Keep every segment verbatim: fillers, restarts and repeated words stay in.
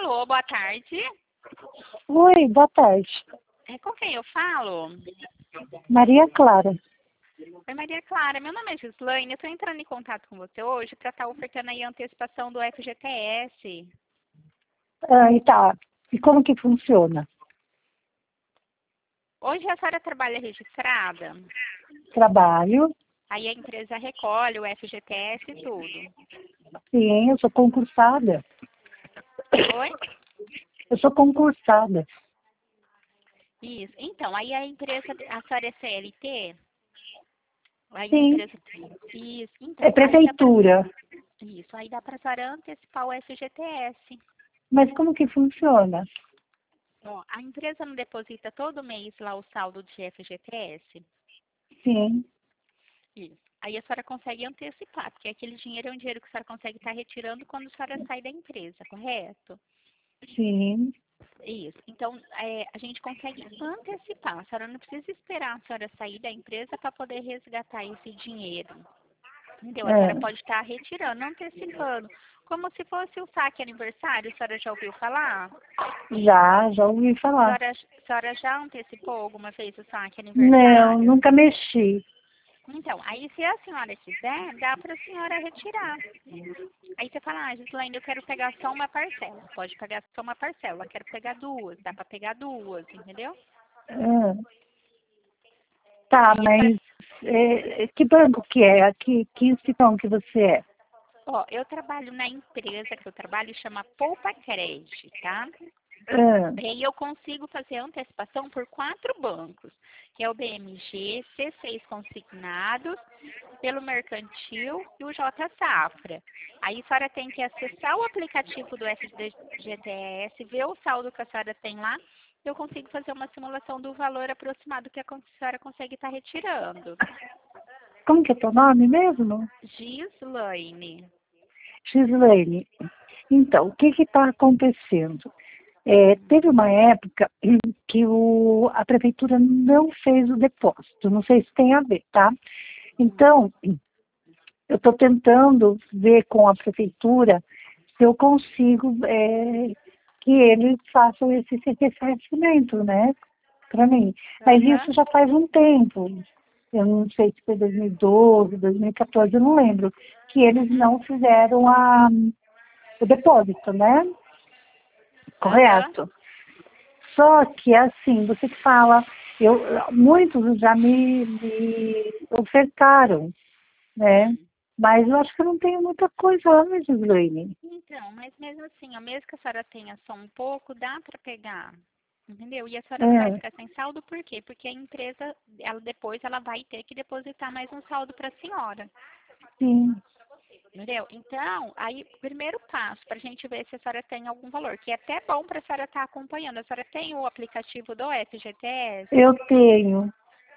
Alô, boa tarde. Oi, boa tarde. É, com quem eu falo? Maria Clara. Oi, Maria Clara. Meu nome é Gislaine. Eu estou entrando em contato com você hoje para estar ofertando aí a antecipação do F G T S. Ah, e tá. E como que funciona? Hoje a senhora trabalha registrada? Trabalho. Aí a empresa recolhe o F G T S e tudo. Sim, eu sou concursada. Oi? Eu sou concursada. Isso. Então, aí a empresa, a senhora é C L T? Aí a Sim. empresa. Isso. É Então, aí dá pra. prefeitura. Isso. Aí dá para a senhora antecipar o F G T S. Mas como que funciona? Ó, a empresa não deposita todo mês lá o saldo de F G T S? Sim. Isso. Aí a senhora consegue antecipar, porque aquele dinheiro é um dinheiro que a senhora consegue estar retirando quando a senhora sai da empresa, correto? Sim. Isso. Então, é, a gente consegue antecipar. A senhora não precisa esperar a senhora sair da empresa para poder resgatar esse dinheiro. Entendeu? A senhora É. pode estar retirando, antecipando. Como se fosse o saque aniversário, a senhora já ouviu falar? Já, já ouvi A falar. senhora, a senhora já antecipou alguma vez o saque Não, aniversário? nunca mexi. Então, aí se a senhora quiser, dá para a senhora retirar. Aí você fala, ah, Gislaine, eu quero pegar só uma parcela. Pode pegar só uma parcela, quero pegar duas, dá para pegar duas, entendeu? Ah, tá, Aí a senhora, mas é, que banco que é? Que, que instituição que você é? ó, eu trabalho na empresa que eu trabalho, chama Poupa Cred, tá? Ah, E aí eu consigo fazer antecipação por quatro bancos, que é o B M G, C seis Consignados, pelo Mercantil e o J Safra. Aí a senhora tem que acessar o aplicativo do F G T S, ver o saldo que a senhora tem lá, e eu consigo fazer uma simulação do valor aproximado que a senhora consegue estar retirando. como que é teu nome mesmo? Gislaine. Gislaine. Então, o que está acontecendo? É, teve uma época em que o, a prefeitura não fez o depósito, não sei se tem a ver, tá? Então, eu estou tentando ver com a prefeitura se eu consigo é, que eles façam esse ressarcimento, né, para mim. Mas Aham. isso já faz um tempo, eu não sei se foi dois mil e doze, dois mil e quatorze, eu não lembro, que eles Uhum. não fizeram a, o depósito, né? Aham. Correto? Só que, assim, você que fala, eu, muitos já me, me ofertaram, né? Hum. Mas eu acho que eu não tenho muita coisa lá, né, Gislaine? Então, mas mesmo assim, ó, mesmo que a senhora tenha só um pouco, dá para pegar. Entendeu? E a senhora não vai É, ficar sem saldo, por quê? Porque a empresa, ela depois ela vai ter que depositar mais um saldo para a senhora. sim. Entendeu? Então, aí, primeiro passo para a gente ver se a senhora tem algum valor, que é até bom para a senhora estar acompanhando. A senhora tem o aplicativo do F G T S? Eu tenho.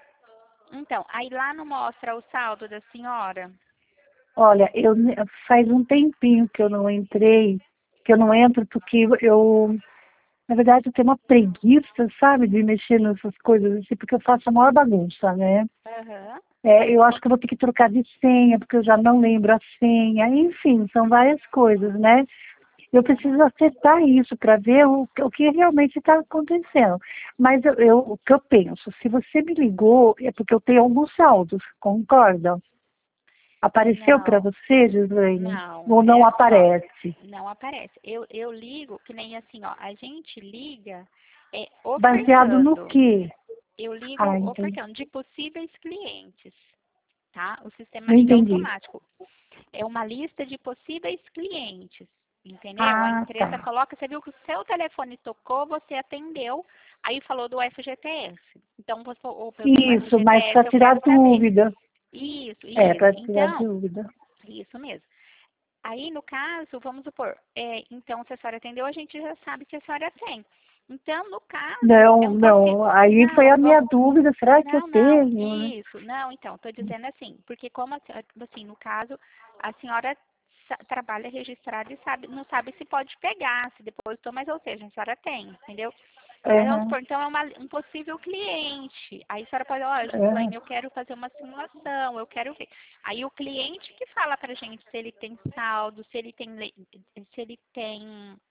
Então, aí lá não mostra o saldo da senhora? Olha, eu ne- faz um tempinho que eu não entrei, que eu não entro porque eu, na verdade, eu tenho uma preguiça, sabe, de mexer nessas coisas assim, porque eu faço a maior bagunça, né? Aham. É, eu acho que eu vou ter que trocar de senha, porque eu já não lembro a senha. Enfim, são várias coisas, né? Eu preciso acertar isso para ver o, o que realmente está acontecendo. Mas eu, eu- o que eu penso, se você me ligou, é porque eu tenho alguns saldos, concorda? Apareceu para Não, você, Gislaine? não, Ou é não assim, ó, aparece? não aparece. Eu, eu ligo, que nem assim, ó, a gente liga é, Baseado no ofertando. quê? Eu ligo Ah, entendi. ofertando de possíveis clientes, tá? O sistema Não liga entendi. automático. É uma lista de possíveis clientes, entendeu? A Ah, empresa tá. coloca, você viu que o seu telefone tocou, você atendeu, aí falou do F G T S. Então, você, ou pelo Isso, mas F G T S para eu tirar quero saber. dúvida. Isso, É, isso. para tirar Então, dúvida. isso mesmo. Aí, no caso, vamos supor, é, então, se a senhora atendeu, a gente já sabe que a senhora tem. Então, no caso, é Não, um possível. não. Aí foi Não, a minha vamos. dúvida, será que eu Não, não, tenho, né? isso. Não, então, estou dizendo assim, porque como, a senhora- assim, no caso, a senhora sa- trabalha registrada e sabe, não sabe se pode pegar, se depositou, mas ou seja, a senhora tem, entendeu? Mas vamos Aham, supor, então é uma- um possível cliente. Aí a senhora pode, olha, aham. Gislaine, eu quero fazer uma simulação, eu quero ver. Aí o cliente que fala pra gente se ele tem saldo, se ele tem, le- se ele tem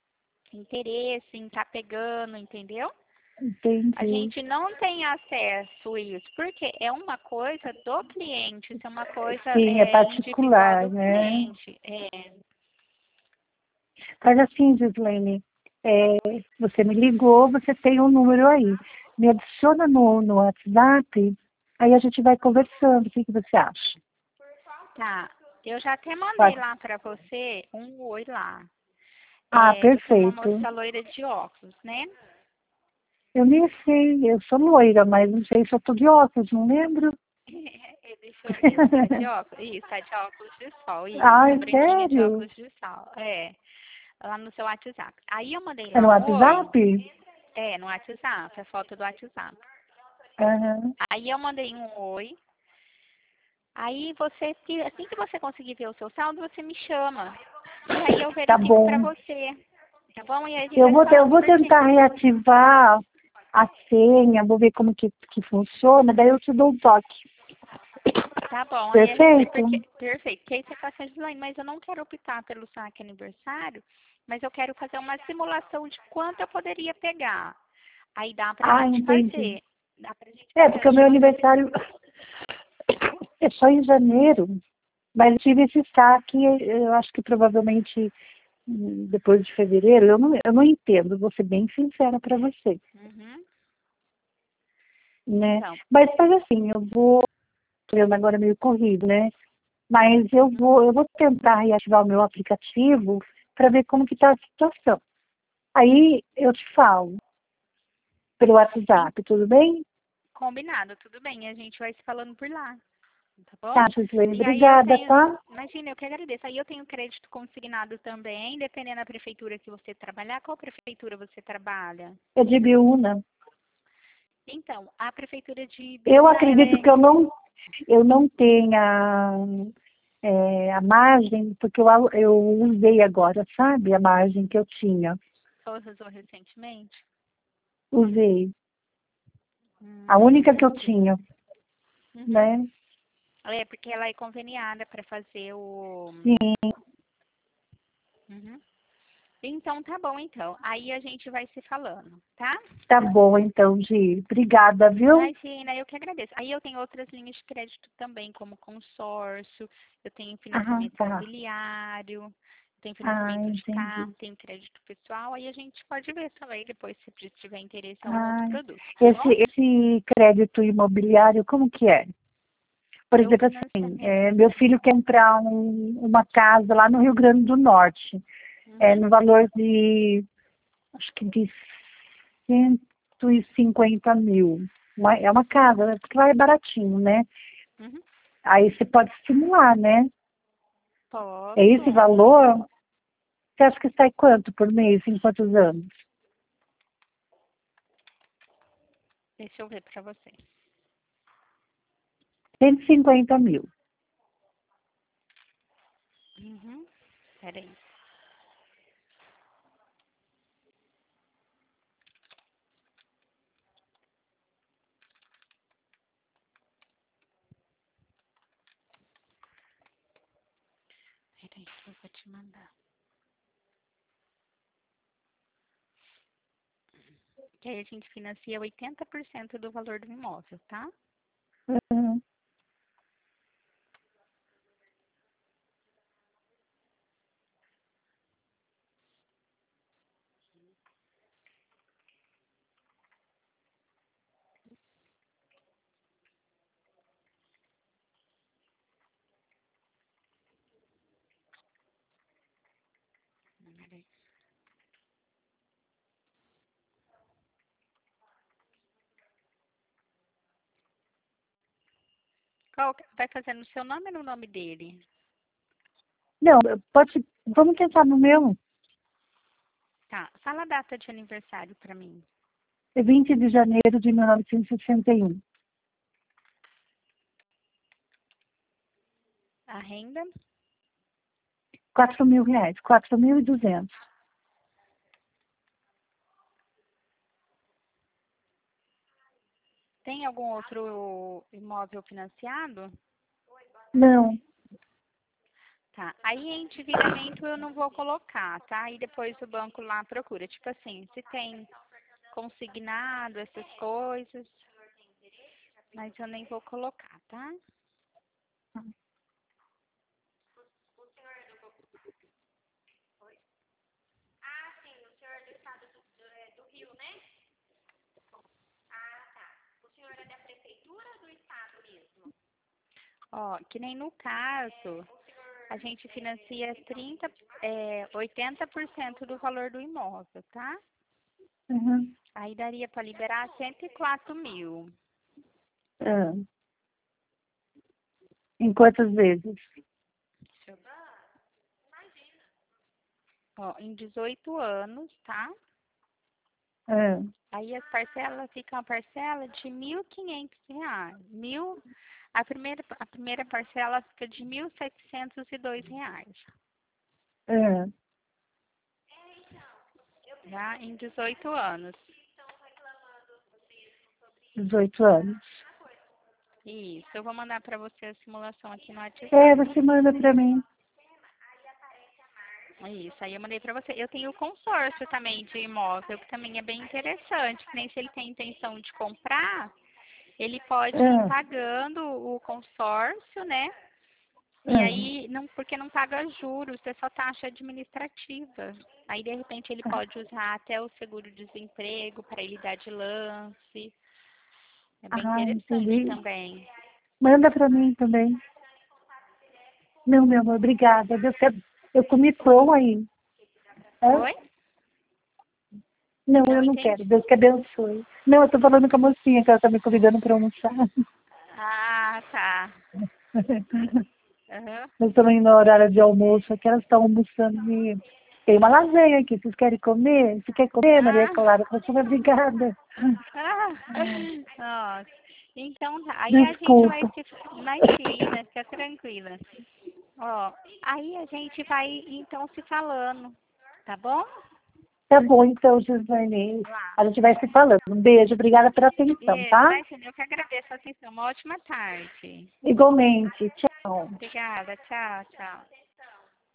interesse em estar pegando, entendeu? Entendi. A gente não tem acesso a isso, porque é uma coisa do cliente, isso é uma coisa Sim, é é, individual particular, do né? cliente. É, Mas assim, Gislaine, é, você me ligou, você tem um número aí. Me adiciona no, no WhatsApp, aí a gente vai conversando. O que, que você acha? tá. Eu já até mandei Pode. lá para você um oi lá. Ah, É, você é uma perfeito. moça loira de óculos, né? Eu nem sei, eu sou loira, mas não sei se eu tô de óculos, não lembro. É, deixa eu ver, você tá de óculos? Isso, tá de óculos de sol, isso, Ai, branquinha de sério? óculos de sol. É, lá no seu WhatsApp. Aí eu mandei É no lá um oi, WhatsApp? é, no WhatsApp, a foto do WhatsApp. Aham. Aí eu mandei um oi. Aí você, que- assim que você conseguir ver o seu saldo, você me chama. E aí eu Tá verifico pra bom. você. Tá bom? E aí a gente Eu vai se vou, te- eu falando vou por quê? tentar reativar a senha, vou ver como que, que funciona, daí eu te dou um toque. Tá bom, aí a gente, Perfeito? porque, perfeito, porque aí você fala assim, Gislaine, mas eu não quero optar pelo saque aniversário, mas eu quero fazer uma simulação de quanto eu poderia pegar. Aí dá pra Ah, gente entendi. fazer. Dá pra gente É, fazer. porque o Aí meu você. aniversário é só em janeiro, mas eu tive esse saque, eu acho que provavelmente hum, depois de fevereiro, eu não, eu não entendo, vou ser bem sincera para você, Uhum. né? Então. Mas faz assim, eu vou, eu agora meio corrido, né? Mas eu Uhum. vou, eu vou tentar reativar o meu aplicativo para ver como que está a situação. Aí eu te falo pelo Sim, WhatsApp, tudo bem? combinado, tudo bem. A gente vai se falando por lá. Tá bom? Tá, Gislaine, E aí eu obrigada, tenho, tá? imagina, eu que agradeço. Aí eu tenho crédito consignado também, dependendo da prefeitura que você trabalhar. Qual prefeitura você trabalha? É de Biúna. Então, a prefeitura de Eu Biúna, ela acredito é. que eu não, eu não tenha é, a margem, porque eu, eu usei agora, sabe? A margem que eu tinha. Ou usou recentemente? Usei. A Hum, única que eu entendi. tinha, Uhum. né? É, porque ela é conveniada para fazer o. Sim, Uhum. Então, tá bom, então. Aí a gente vai se falando, tá? tá bom então, Gi. Obrigada, viu? Imagina, eu que agradeço. Aí eu tenho outras linhas de crédito também, como consórcio, eu tenho Ah, financiamento tá. imobiliário, eu tenho Ah, financiamento de entendi. carro, tenho crédito pessoal, aí a gente pode ver também depois se tiver interesse em algum outro Ah, produto, tá esse, bom? esse crédito imobiliário, como que é? Por É o exemplo, assim, financiamento. é, meu filho quer comprar um, uma casa lá no Rio Grande do Norte, é, Uhum, no valor de, acho que de cento e cinquenta mil. Uma- é uma casa, né? Porque lá é baratinho, né? uhum. Aí você pode simular, né? É esse Posso? valor? Você acha que sai quanto por mês, em quantos anos? Deixa eu ver pra você. cento e cinquenta mil. Uhum. Peraí. Peraí, que eu vou te mandar. Que aí a gente financia oitenta por cento do valor do imóvel, tá? Uhum. Peraí. Qual, que- vai fazer no seu nome ou no nome dele? Não, pode, vamos tentar no meu. Tá, fala a data de aniversário pra mim. É vinte de janeiro de mil novecentos e sessenta e um. A renda? Quatro mil reais, quatro mil e duzentos. Tem algum outro imóvel financiado? Não, Tá. Aí endividamento eu não vou colocar, tá? Aí depois o banco lá procura. Tipo assim, se tem consignado, essas coisas. Mas eu nem vou colocar, tá? Ó, que nem no caso, a gente financia trinta, é, oitenta por cento do valor do imóvel, tá? Uhum. Aí daria para liberar cento e quatro mil. Ah. Em quantas vezes? Deixa eu ver. Ó, em dezoito anos, tá? Ah. Aí as parcelas ficam a parcela de mil e quinhentos reais. Mil, a, primeira, a primeira parcela fica de mil setecentos e dois reais. Ah. Já em dezoito anos. dezoito anos. Isso, eu vou mandar para você a simulação aqui no WhatsApp. É, você manda para mim. Isso, aí eu mandei para você. Eu tenho o consórcio também de imóvel, que também é bem interessante. Que nem se ele tem intenção de comprar, ele pode ir Ah. pagando o consórcio, né? E Ah. aí, não, porque não paga juros, é só taxa administrativa. Aí, de repente, ele pode usar até o seguro-desemprego para ele dar de lance. É bem Ah, interessante entendi. também. Manda para mim também. Não, meu amor, obrigada. Deus que... Eu comi pão aí. Hã? Oi? Não, Não eu não entendi. quero. Deus que abençoe. Não, eu tô falando com a mocinha que ela tá me convidando para almoçar. Ah, tá. Aham. Nós estamos indo na horário de almoço, aqui elas estão almoçando e tem uma lasanha aqui, vocês querem comer? Você quer comer, Maria Ah, Clara? Eu falei, obrigada. ah. Nossa. Então, tá. Aí a gente vai Desculpa. se... Imagina, fica tranquila. Ó, aí a gente vai, então, se falando, tá bom? Tá bom, então, Gislaine. Lá. A gente vai se falando. Um beijo, obrigada pela atenção, Isso, tá? imagina, eu que agradeço a atenção. Uma ótima tarde. Igualmente. Tchau. Obrigada, tchau, tchau.